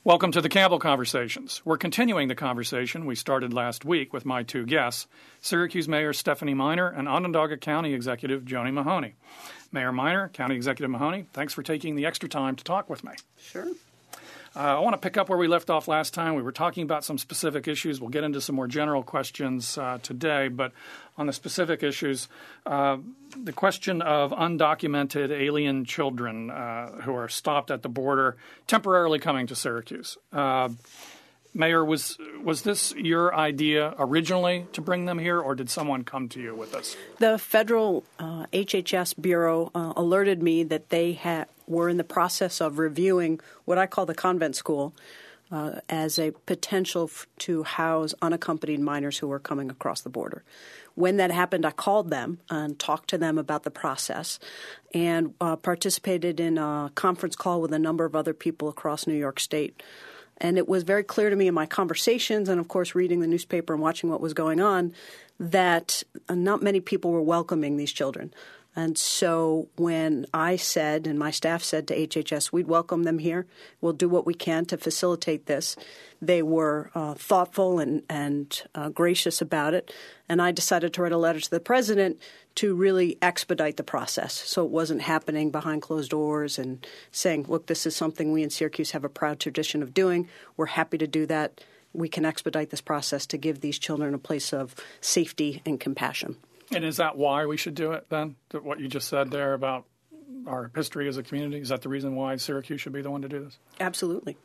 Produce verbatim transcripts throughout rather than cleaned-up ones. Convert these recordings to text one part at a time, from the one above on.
Welcome to the Campbell Conversations. We're continuing the conversation we started last week with my two guests, Syracuse Mayor Stephanie Miner and Onondaga County Executive Joni Mahoney. Mayor Miner, County Executive Mahoney, thanks for taking the extra time to talk with me. Sure. Uh, I want to pick up where we left off last time. We were talking about some specific issues. We'll get into some more general questions uh, today, but on the specific issues, uh, the question of undocumented alien children uh, who are stopped at the border temporarily coming to Syracuse. Uh, Mayor, was was this your idea originally to bring them here, or did someone come to you with this? The federal uh, H H S Bureau uh, alerted me that they ha- were in the process of reviewing what I call the convent school uh, as a potential f- to house unaccompanied minors who were coming across the border. When that happened, I called them and talked to them about the process and uh, participated in a conference call with a number of other people across New York State. And it was very clear to me in my conversations and, of course, reading the newspaper and watching what was going on that not many people were welcoming these children. And so when I said and my staff said to H H S, we'd welcome them here, we'll do what we can to facilitate this, they were uh, thoughtful and, and uh, gracious about it. And I decided to write a letter to the president to really expedite the process so it wasn't happening behind closed doors and saying, look, this is something we in Syracuse have a proud tradition of doing. We're happy to do that. We can expedite this process to give these children a place of safety and compassion. And is that why we should do it then? What you just said there about our history as a community? Is that the reason why Syracuse should be the one to do this? Absolutely.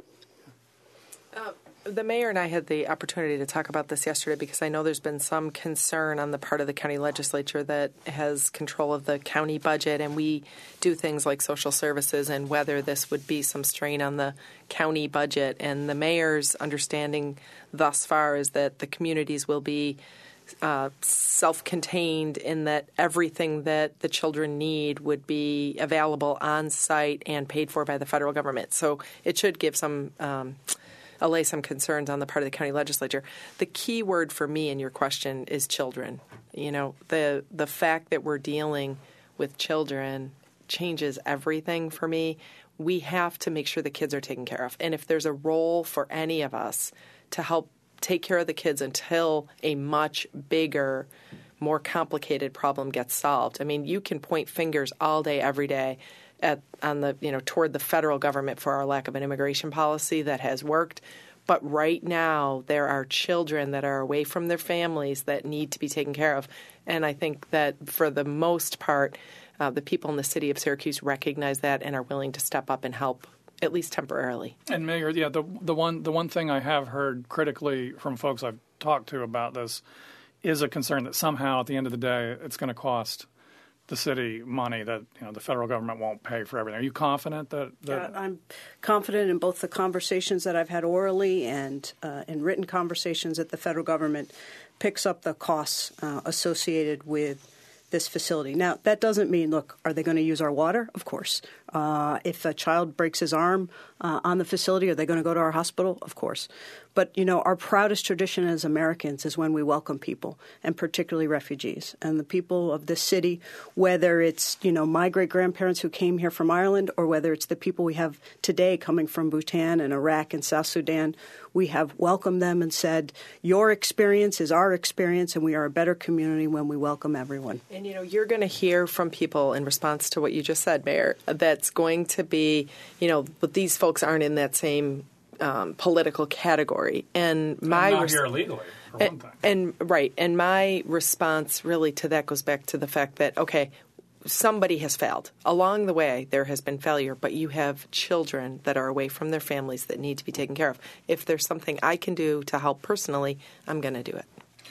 Uh, the mayor and I had the opportunity to talk about this yesterday because I know there's been some concern on the part of the county legislature that has control of the county budget, and we do things like social services, and whether this would be some strain on the county budget. And the mayor's understanding thus far is that the communities will be Uh, self-contained in that everything that the children need would be available on site and paid for by the federal government. So it should give some um, allay some concerns on the part of the county legislature. The key word for me in your question is children. You know, the the fact that we're dealing with children changes everything for me. We have to make sure the kids are taken care of. And if there's a role for any of us to help take care of the kids until a much bigger, more complicated problem gets solved. I mean, you can point fingers all day, every day at on the you know toward the federal government for our lack of an immigration policy that has worked. But right now, there are children that are away from their families that need to be taken care of. And I think that for the most part, uh, the people in the city of Syracuse recognize that and are willing to step up and help, at least temporarily. And Mayor, yeah, the the one the one thing I have heard critically from folks I've talked to about this is a concern that somehow at the end of the day it's going to cost the city money that you know the federal government won't pay for everything. Are you confident that? that... Uh, I'm confident in both the conversations that I've had orally and uh, in written conversations that the federal government picks up the costs uh, associated with this facility. Now, that doesn't mean, look, are they going to use our water? Of course. Uh, if a child breaks his arm uh, on the facility, are they going to go to our hospital? Of course. But, you know, our proudest tradition as Americans is when we welcome people, and particularly refugees. And the people of this city, whether it's, you know, my great-grandparents who came here from Ireland or whether it's the people we have today coming from Bhutan and Iraq and South Sudan, we have welcomed them and said, your experience is our experience, and we are a better community when we welcome everyone. And, you know, you're going to hear from people in response to what you just said, Mayor, that's going to be, you know, but these folks aren't in that same um, political category. And my I'm not res- here illegally, for and, one thing. And right. And my response really to that goes back to the fact that, okay, somebody has failed. Along the way, there has been failure, but you have children that are away from their families that need to be taken care of. If there's something I can do to help personally, I'm going to do it.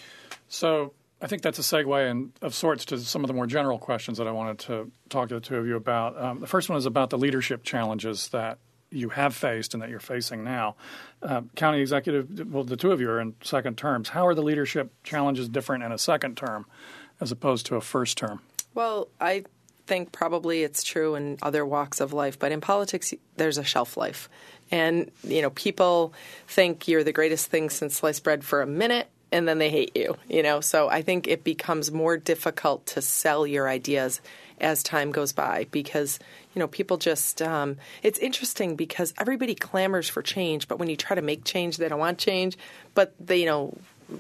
So I think that's a segue in, of sorts to some of the more general questions that I wanted to talk to the two of you about. Um, the first one is about the leadership challenges that you have faced and that you're facing now. Uh, County Executive, well, the two of you are in second terms. How are the leadership challenges different in a second term as opposed to a first term? Well, I think probably it's true in other walks of life, but in politics, there's a shelf life. And, you know, people think you're the greatest thing since sliced bread for a minute, and then they hate you, you know. So I think it becomes more difficult to sell your ideas as time goes by because, you know, people just um, – it's interesting because everybody clamors for change, but when you try to make change, they don't want change. But, they, you know,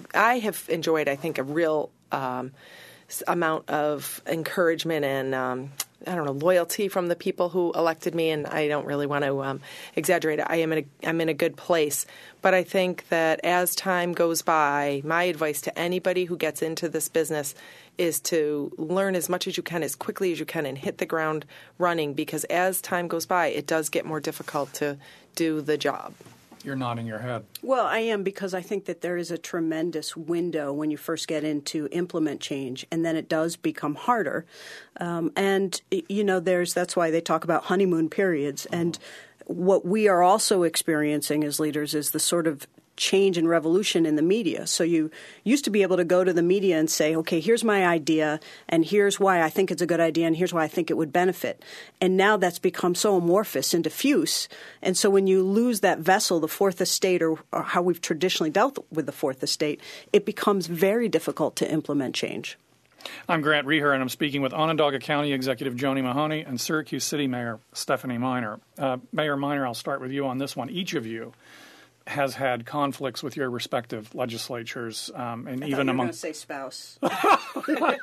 I have enjoyed, I think, a real um, amount of encouragement and um, – I don't know, loyalty from the people who elected me, and I don't really want to um, exaggerate it. I am in a, I'm in a good place. But I think that as time goes by, my advice to anybody who gets into this business is to learn as much as you can, as quickly as you can, and hit the ground running, because as time goes by, it does get more difficult to do the job. You're nodding your head. Well, I am, because I think that there is a tremendous window when you first get into implement change, and then it does become harder. Um, and, you know, there's that's why they talk about honeymoon periods. Mm-hmm. And what we are also experiencing as leaders is the sort of change and revolution in the media. So you used to be able to go to the media and say, okay, here's my idea, and here's why I think it's a good idea, and here's why I think it would benefit. And now that's become so amorphous and diffuse. And so when you lose that vessel, the fourth estate, or, or how we've traditionally dealt with the fourth estate, it becomes very difficult to implement change. I'm Grant Reher, and I'm speaking with Onondaga County Executive Joni Mahoney and Syracuse City Mayor Stephanie Miner. Uh, Mayor Miner, I'll start with you on this one. Each of you has had conflicts with your respective legislatures, um, and I even thought you were among. going to say spouse. I've,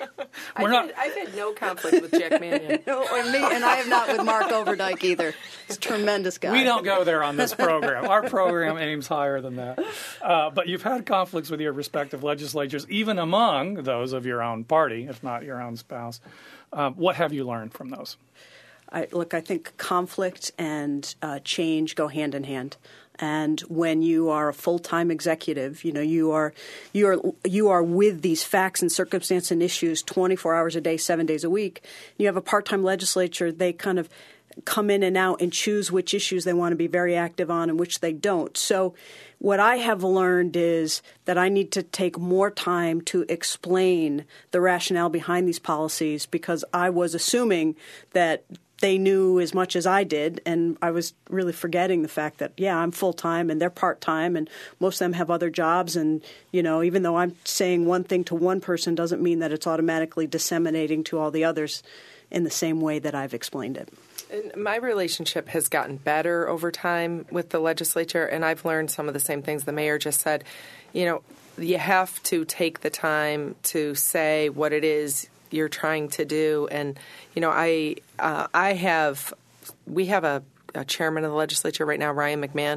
not... had, I've had no conflict with Jack Mannion. and, me, and I have not with Mark Overdyke either. He's a tremendous guy. We don't go there on this program. Our program aims higher than that. Uh, but you've had conflicts with your respective legislatures, even among those of your own party, if not your own spouse. Uh, what have you learned from those? I, look, I think conflict and uh, change go hand in hand. And when you are a full-time executive, you know, you are you are you are with these facts and circumstance and issues twenty-four hours a day, seven days a week. You have a part-time legislature; they kind of come in and out and choose which issues they want to be very active on and which they don't. So what I have learned is that I need to take more time to explain the rationale behind these policies, because I was assuming that they knew as much as I did, and I was really forgetting the fact that, yeah, I'm full-time and they're part-time, and most of them have other jobs. And, you know, even though I'm saying one thing to one person doesn't mean that it's automatically disseminating to all the others in the same way that I've explained it. And my relationship has gotten better over time with the legislature, and I've learned some of the same things the mayor just said. You know, you have to take the time to say what it is you're trying to do. And, you know, I uh, I have we have a, a chairman of the legislature right now, Ryan McMahon,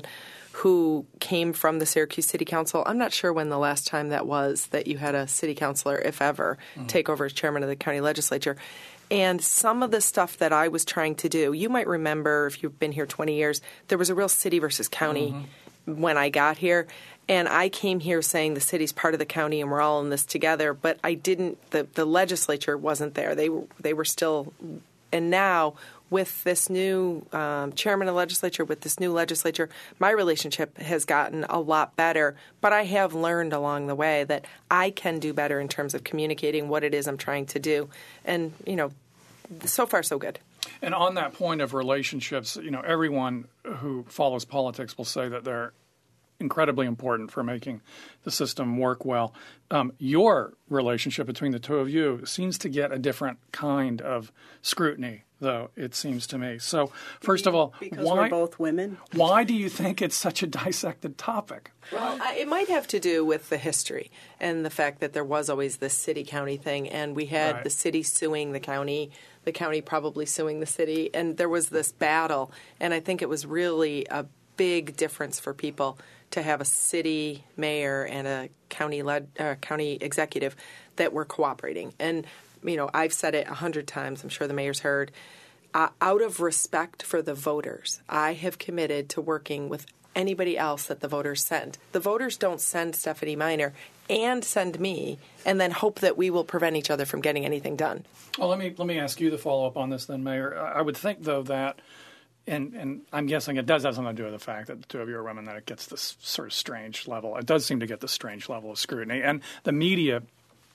who came from the Syracuse City Council. I'm not sure when the last time that was that you had a city councilor, if ever, mm-hmm. take over as chairman of the county legislature. And some of the stuff that I was trying to do, you might remember if you've been here twenty years, there was a real city versus county mm-hmm. when I got here. And I came here saying the city's part of the county and we're all in this together. But I didn't, the, the legislature wasn't there. They were, they were still, and now with this new um, chairman of the legislature, with this new legislature, my relationship has gotten a lot better. But I have learned along the way that I can do better in terms of communicating what it is I'm trying to do. And, you know, so far so good. And on that point of relationships, you know, everyone who follows politics will say that they're incredibly important for making the system work well. Um, your relationship between the two of you seems to get a different kind of scrutiny, though, it seems to me. So, first of all, because why, we're both women? Why do you think it's such a dissected topic? Well, I, it might have to do with the history and the fact that there was always this city-county thing, and we had right. the city suing the county, the county probably suing the city, and there was this battle. And I think it was really a big difference for people to have a city mayor and a county led, uh, county executive that were cooperating. And, you know, I've said it a hundred times. I'm sure the mayor's heard. Uh, out of respect for the voters, I have committed to working with anybody else that the voters send. The voters don't send Stephanie Miner and send me and then hope that we will prevent each other from getting anything done. Well, let me let me ask you the follow-up on this then, Mayor. I would think, though, that And, and I'm guessing it does have something to do with the fact that the two of you are women, that it gets this sort of strange level. It does seem to get this strange level of scrutiny. And the media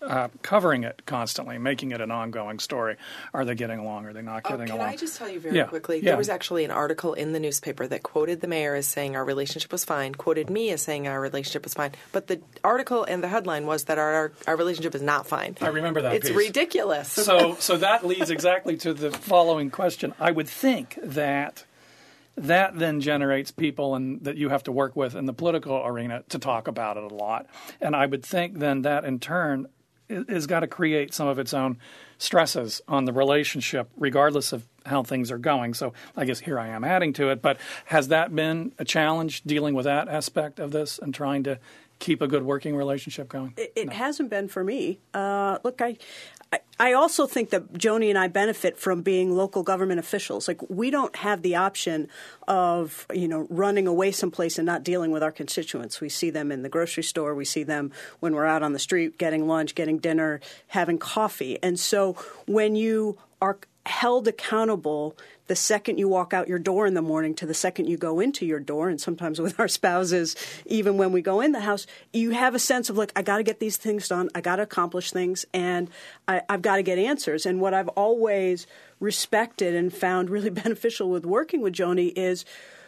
uh, covering it constantly, making it an ongoing story? Are they getting along? Are they not getting uh, can along? Can I just tell you very yeah. quickly? Yeah. There was actually an article in the newspaper that quoted the mayor as saying our relationship was fine, quoted me as saying our relationship was fine. But the article and the headline was that our our, our relationship is not fine. I remember that It's piece. ridiculous. So, so that leads exactly to the following question. I would think that that then generates people and that you have to work with in the political arena to talk about it a lot. And I would think then that in turn is got to create some of its own stresses on the relationship, regardless of how things are going. So I guess here I am adding to it. But has that been a challenge, dealing with that aspect of this and trying to keep a good working relationship going? It, it no. hasn't been for me. Uh, look, I, I I also think that Joni and I benefit from being local government officials. Like, we don't have the option of, you know, running away someplace and not dealing with our constituents. We see them in the grocery store. We see them when we're out on the street getting lunch, getting dinner, having coffee. And so when you are held accountable the second you walk out your door in the morning to the second you go into your door, and sometimes with our spouses, even when we go in the house, you have a sense of, like, I got to get these things done, I got to accomplish things, and I, I've got to get answers. And what I've always respected and found really beneficial with working with Joni is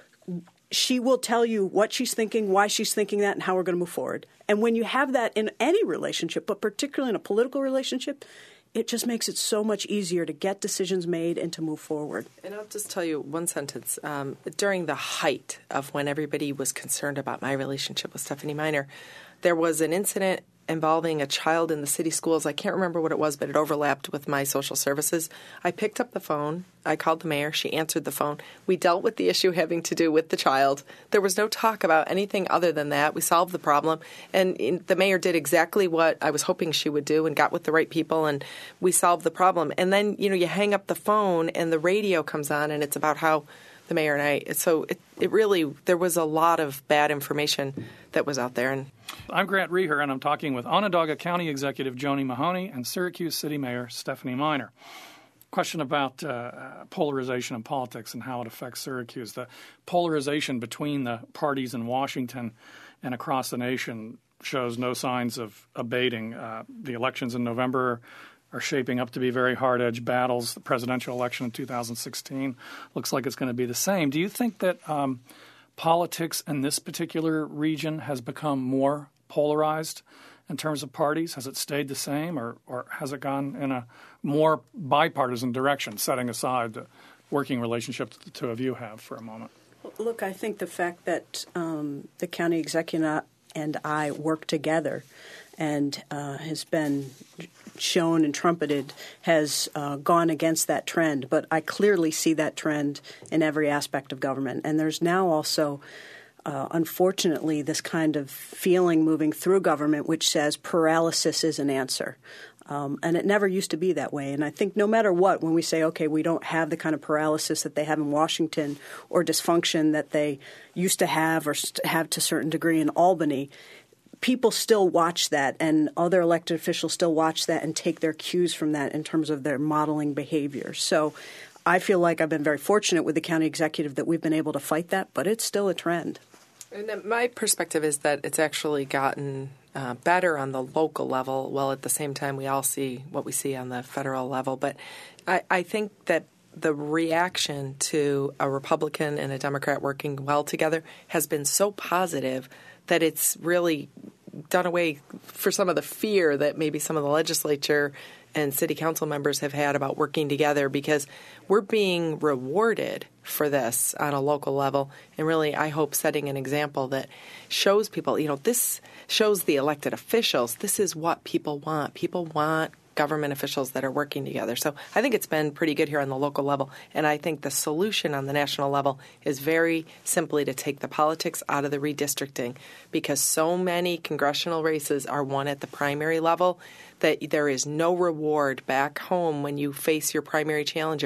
she will tell you what she's thinking, why she's thinking that, and how we're going to move forward. And when you have that in any relationship, but particularly in a political relationship, it just makes it so much easier to get decisions made and to move forward. And I'll just tell you one sentence. Um, during the height of when everybody was concerned about my relationship with Stephanie Miner, there was an incident involving a child in the city schools. I can't remember what it was, but it overlapped with my social services. I picked up the phone. I called the mayor. She answered the phone. We dealt with the issue having to do with the child. There was no talk about anything other than that. We solved the problem. And the mayor did exactly what I was hoping she would do and got with the right people, and we solved the problem. And then, you know, you hang up the phone and the radio comes on, and it's about how the mayor and I, so it, it really, there was a lot of bad information that was out there. And I'm Grant Reher, and I'm talking with Onondaga County Executive Joni Mahoney and Syracuse City Mayor Stephanie Miner. Question about uh, polarization in politics and how it affects Syracuse. The polarization between the parties in Washington and across the nation shows no signs of abating. Uh, the elections in November are shaping up to be very hard-edged battles. The presidential election in two thousand sixteen looks like it's going to be the same. Do you think that um, politics in this particular region has become more polarized in terms of parties? Has it stayed the same, or, or has it gone in a more bipartisan direction, setting aside the working relationship that the two of you have for a moment? Look, I think the fact that um, the county executive and I work together and uh, has been shown and trumpeted has uh, gone against that trend. But I clearly see that trend in every aspect of government. And there's now also, uh, unfortunately, this kind of feeling moving through government which says paralysis is an answer. Um, and it never used to be that way. And I think no matter what, when we say, okay, we don't have the kind of paralysis that they have in Washington or dysfunction that they used to have or st- have to a certain degree in Albany, people still watch that, and other elected officials still watch that and take their cues from that in terms of their modeling behavior. So I feel like I've been very fortunate with the county executive that we've been able to fight that, but it's still a trend. And my perspective is that it's actually gotten uh, better on the local level, while at the same time we all see what we see on the federal level. But I, I think that the reaction to a Republican and a Democrat working well together has been so positive that it's really done away for some of the fear that maybe some of the legislature and city council members have had about working together, because we're being rewarded for this on a local level. And really, I hope setting an example that shows people, you know, this shows the elected officials, this is what people want. People want government officials that are working together. So I think it's been pretty good here on the local level. And I think the solution on the national level is very simply to take the politics out of the redistricting, because so many congressional races are won at the primary level that there is no reward back home when you face your primary challenger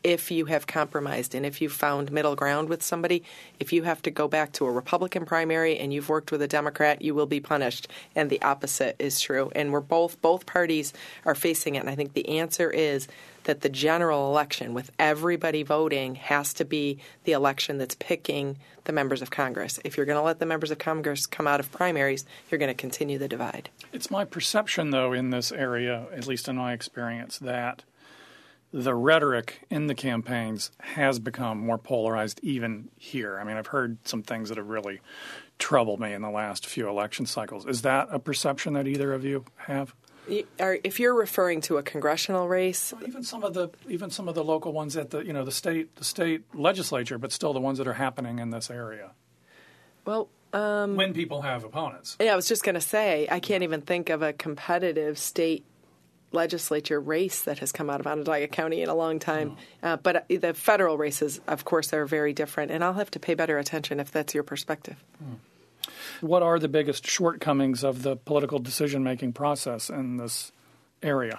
if you have compromised and if you've found middle ground with somebody. If you have to go back to a Republican primary and you've worked with a Democrat, you will be punished. And the opposite is true. And we're both both parties are facing it. And I think the answer is that the general election, with everybody voting, has to be the election that's picking the members of Congress. If you're going to let the members of Congress come out of primaries, you're going to continue the divide. It's my perception, though, in this area, at least in my experience, that the rhetoric in the campaigns has become more polarized even here. I mean, I've heard some things that have really troubled me in the last few election cycles. Is that a perception that either of you have? If you're referring to a congressional race, well, even some of the even some of the local ones at the you know the state the state legislature, but still the ones that are happening in this area. Well, um, when people have opponents. Yeah, I was just going to say I can't even think of a competitive state legislature race that has come out of Onondaga County in a long time. Oh. Uh, but the federal races, of course, are very different, and I'll have to pay better attention if that's your perspective. Hmm. What are the biggest shortcomings of the political decision-making process in this area?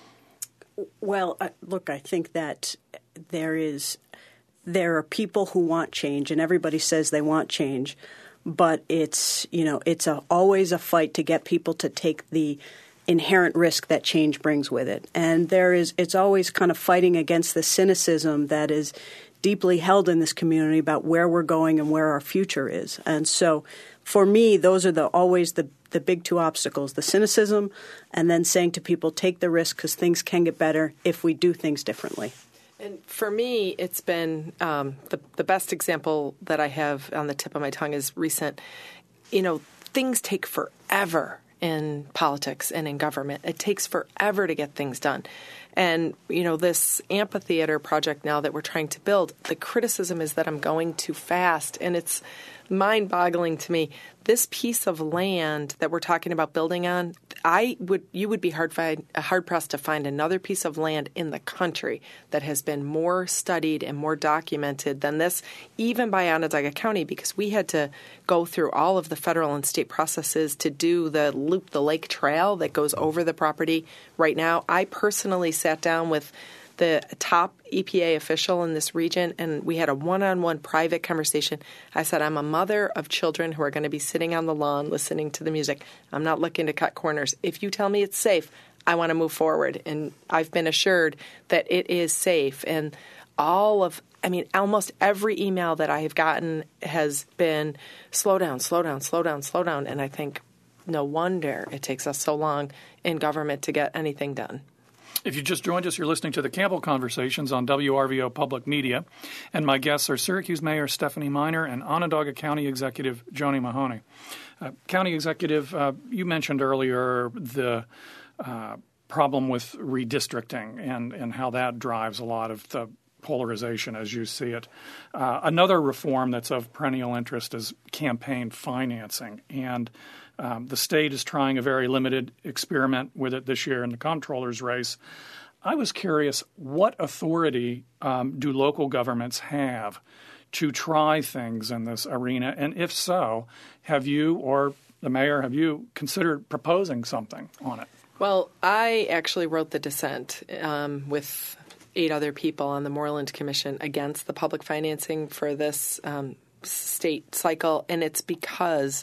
Well, uh, look, I think that there is there are people who want change, and everybody says they want change, but it's you know it's a, always a fight to get people to take the inherent risk that change brings with it, and there is it's always kind of fighting against the cynicism that is deeply held in this community about where we're going and where our future is. And so for me, those are the always the, the big two obstacles, the cynicism and then saying to people, take the risk because things can get better if we do things differently. And for me, it's been um, the, the best example that I have on the tip of my tongue is recent. You know, things take forever in politics and in government. It takes forever to get things done. And, you know, this amphitheater project now that we're trying to build, the criticism is that I'm going too fast. And it's mind-boggling to me. This piece of land that we're talking about building on, I would you would be hard find, hard pressed to find another piece of land in the country that has been more studied and more documented than this, even by Onondaga County, because we had to go through all of the federal and state processes to do the Loop the Lake Trail that goes over the property right now. I personally sat down with the top E P A official in this region, and we had a one-on-one private conversation. I said, I'm a mother of children who are going to be sitting on the lawn listening to the music. I'm not looking to cut corners. If you tell me it's safe, I want to move forward. And I've been assured that it is safe. And all of, I mean, almost every email that I have gotten has been slow down, slow down, slow down, slow down. And I think no wonder it takes us so long in government to get anything done. If you just joined us, you're listening to the Campbell Conversations on W R V O Public Media, and my guests are Syracuse Mayor Stephanie Miner and Onondaga County Executive Joni Mahoney. Uh, County Executive, uh, you mentioned earlier the uh, problem with redistricting and, and how that drives a lot of the polarization as you see it. Uh, another reform that's of perennial interest is campaign financing, and Um, the state is trying a very limited experiment with it this year in the comptroller's race. I was curious, what authority um, do local governments have to try things in this arena? And if so, have you or the mayor, have you considered proposing something on it? Well, I actually wrote the dissent um, with eight other people on the Moreland Commission against the public financing for this um, state cycle, and it's because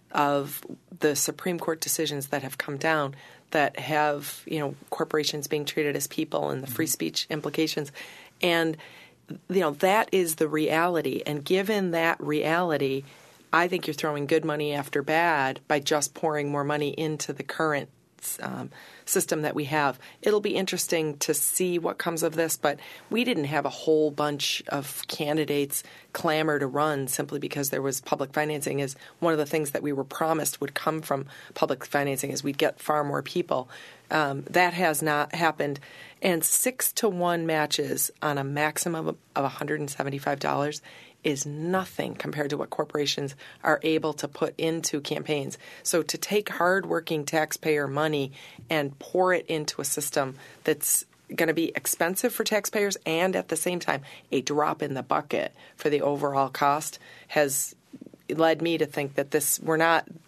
of the Supreme Court decisions that have come down that have, you know, corporations being treated as people and the free speech implications. And, you know, that is the reality. And given that reality, I think you're throwing good money after bad by just pouring more money into the current um, system that we have. It'll be interesting to see what comes of this, but we didn't have a whole bunch of candidates clamor to run simply because there was public financing. Is one of the things that we were promised would come from public financing is we'd get far more people. Um, that has not happened. And six to one matches on a maximum of one hundred seventy-five dollars is nothing compared to what corporations are able to put into campaigns. So to take hardworking taxpayer money and pour it into a system that's going to be expensive for taxpayers and at the same time a drop in the bucket for the overall cost has led me to think that this we're not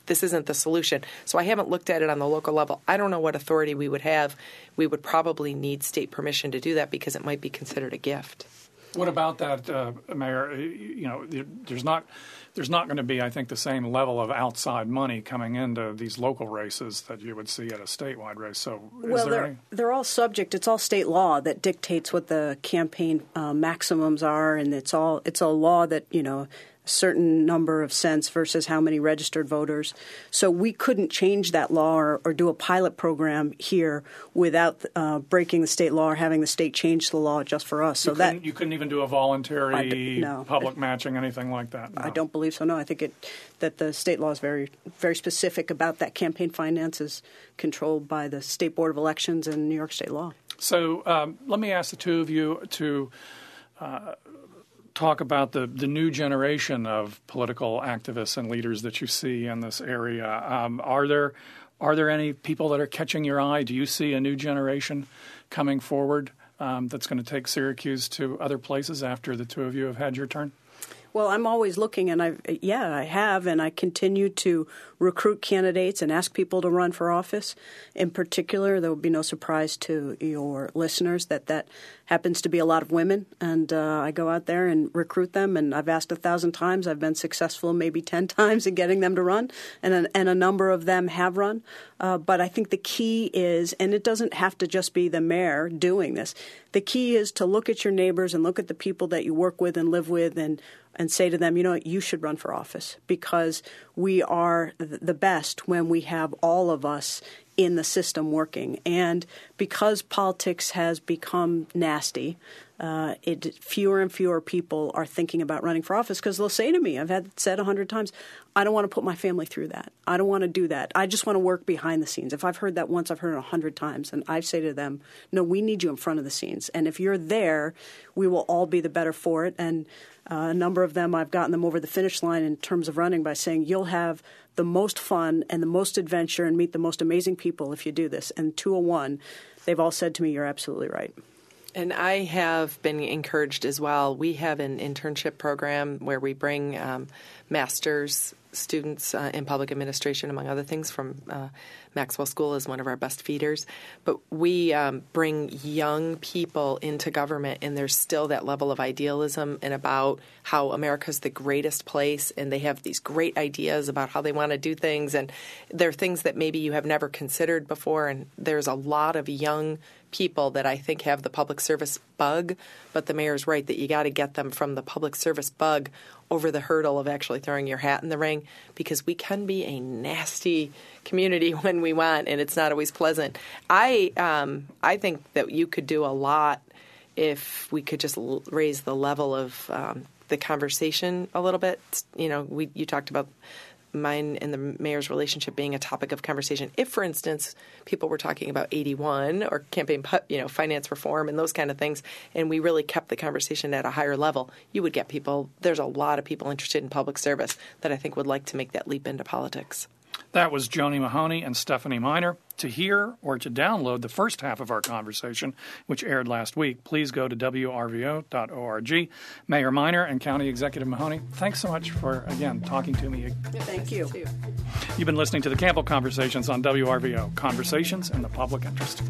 this isn't the solution. So I haven't looked at it on the local level. I don't know what authority we would have. We would probably need state permission to do that because it might be considered a gift. What about that, uh, Mayor? You know, there's not there's not going to be, I think, the same level of outside money coming into these local races that you would see at a statewide race. So, is well, there they're, any? they're all subject. It's all state law that dictates what the campaign uh, maximums are, and it's all it's a law that you know. Certain number of cents versus how many registered voters. So we couldn't change that law or, or do a pilot program here without uh, breaking the state law or having the state change the law just for us. So you that you couldn't even do a voluntary d- no. public matching, anything like that. No. I don't believe so. No, I think it that the state law is very very specific about that. Campaign finance is controlled by the State Board of Elections and New York State law. So um, let me ask the two of you to. Uh, talk about the, the new generation of political activists and leaders that you see in this area. Um, are there are there any people that are catching your eye? Do you see a new generation coming forward um, that's going to take Syracuse to other places after the two of you have had your turn? Well, I'm always looking, and I yeah, I have, and I continue to recruit candidates and ask people to run for office. In particular, there will be no surprise to your listeners that that happens to be a lot of women, and uh, I go out there and recruit them, and I've asked a thousand times. I've been successful maybe ten times in getting them to run, and a, and a number of them have run. Uh, but I think the key is, and it doesn't have to just be the mayor doing this, the key is to look at your neighbors and look at the people that you work with and live with and and say to them, you know what, you should run for office because we are the best when we have all of us in the system working. And because politics has become nasty, uh, it, fewer and fewer people are thinking about running for office because they'll say to me, I've had it said a hundred times, I don't want to put my family through that. I don't want to do that. I just want to work behind the scenes. If I've heard that once, I've heard it a hundred times. And I say to them, no, we need you in front of the scenes. And if you're there, we will all be the better for it. And uh, a number of them, I've gotten them over the finish line in terms of running by saying you'll have the most fun and the most adventure and meet the most amazing people if you do this. And two oh one, they've all said to me, you're absolutely right. And I have been encouraged as well. We have an internship program where we bring um, master's students uh, in public administration, among other things, from uh, Maxwell School is one of our best feeders. But we um, bring young people into government, and there's still that level of idealism and about how America's the greatest place, and they have these great ideas about how they want to do things. And they're things that maybe you have never considered before, and there's a lot of young people that I think have the public service bug, but the mayor's right that you got to get them from the public service bug over the hurdle of actually throwing your hat in the ring, because we can be a nasty community when we want, and it's not always pleasant. I um, I think that you could do a lot if we could just l- raise the level of um, the conversation a little bit. You know, we you talked about mine and the mayor's relationship being a topic of conversation. If, for instance, people were talking about eighty-one or campaign, you know, finance reform and those kind of things, and we really kept the conversation at a higher level, you would get people. There's a lot of people interested in public service that I think would like to make that leap into politics. That was Joni Mahoney and Stephanie Miner. To hear or to download the first half of our conversation, which aired last week, please go to W R V O dot org. Mayor Miner and County Executive Mahoney, thanks so much for, again, talking to me. Thank you. You've been listening to the Campbell Conversations on W R V O, Conversations in the Public Interest.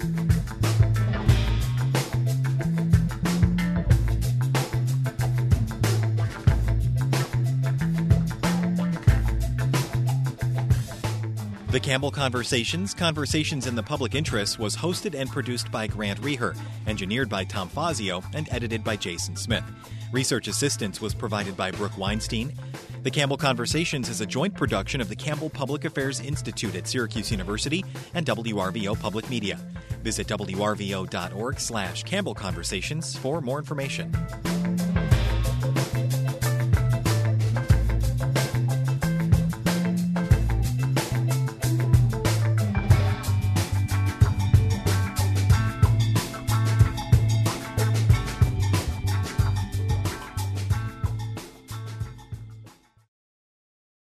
The Campbell Conversations, Conversations in the Public Interest was hosted and produced by Grant Reher, engineered by Tom Fazio, and edited by Jason Smith. Research assistance was provided by Brooke Weinstein. The Campbell Conversations is a joint production of the Campbell Public Affairs Institute at Syracuse University and W R V O Public Media. Visit W R V O dot org slash Campbell Conversations for more information.